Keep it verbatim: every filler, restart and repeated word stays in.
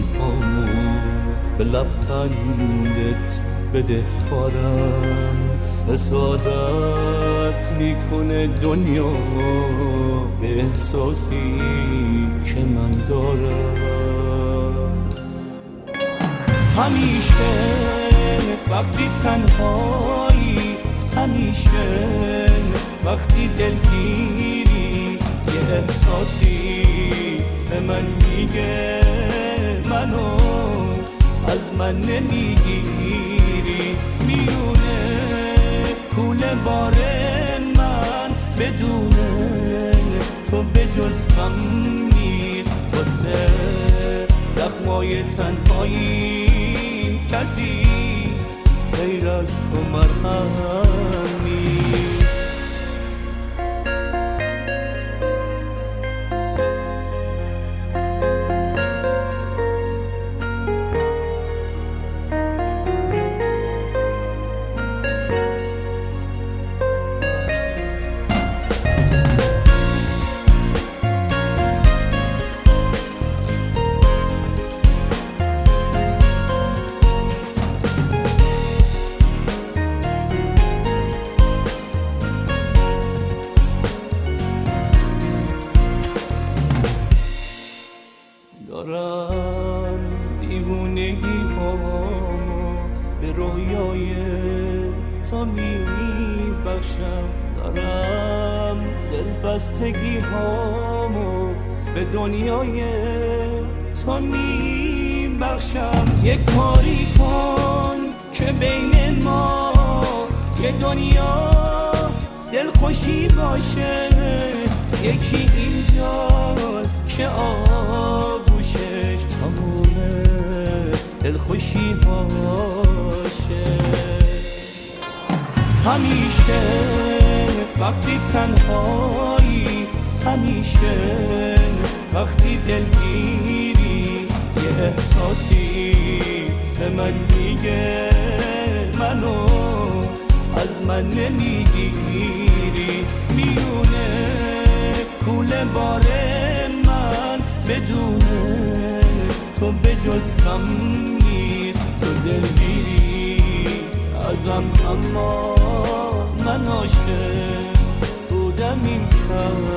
هامو به لبخندت بده کارم حسادت میکنه دنیا به احساسی که من دارم. همیشه وقتی تنهایی، همیشه وقتی دلگیری، یه احساسی به من میگه منو از من نمیگیری. میونه کوله بار من بدونه تو به جز غم نیست. واسه زخمای تنهایی کسی غیر از تو مرهم نیست. دارم دیوونگی هامو به رویای تو میبخشم، دارم دلبستگی هامو به دنیای تو میبخشم. یک کاری کن که بین ما یه دنیا دلخوشی باشه، یکی اینجاست که آغوشش تمومه دلخوشی باشه. همیشه وقتی تنهایی، همیشه وقتی دلگیری، یه احساسی به من میگه منو از من نمیگیری. میونه کوله بار من بدونه تو به جز غم نیست. تو دلگیری ازم اما من عاشق بودم این کم